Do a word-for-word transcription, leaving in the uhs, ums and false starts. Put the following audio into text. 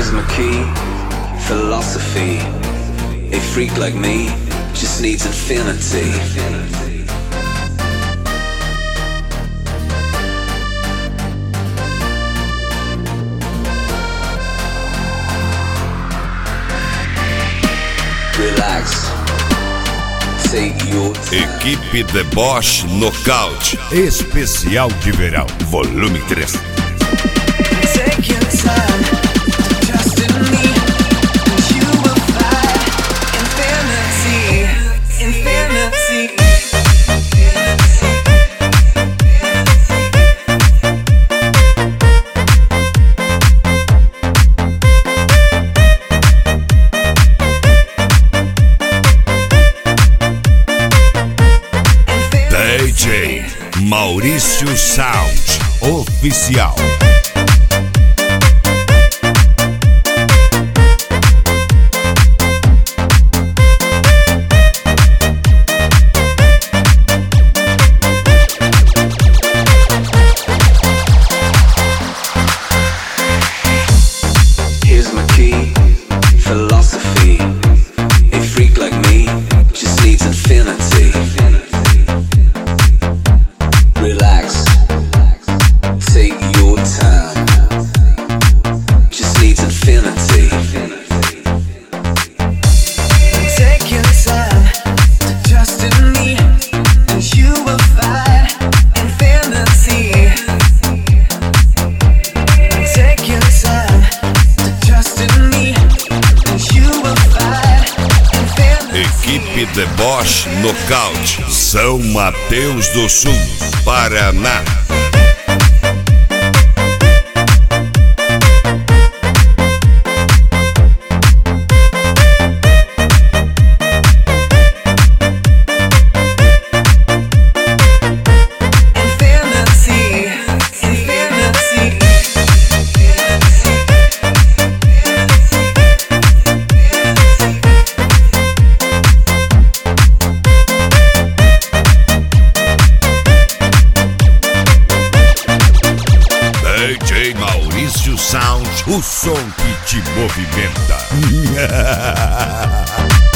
Here's my key, philosophy. A freak like me just needs infinity. Relax. Take your time. Equipe Deboche Nocaute. Especial de verão, volume três. Take your time, trust in me, and you will find infinity, infinity. D J Maurício Sound Oficial. Here's my key, philosophy. A freak like me just needs infinity. Relax, take your time. Just needs infinity. Take your time, trust in me, and you will find infinity. Take your time, trust in me, and you will find infinity. Equipe Deboche Nocaute. São Mateus do Sul, Paraná. Infinity, infinity. D J Maurício Sound, o som que te movimenta.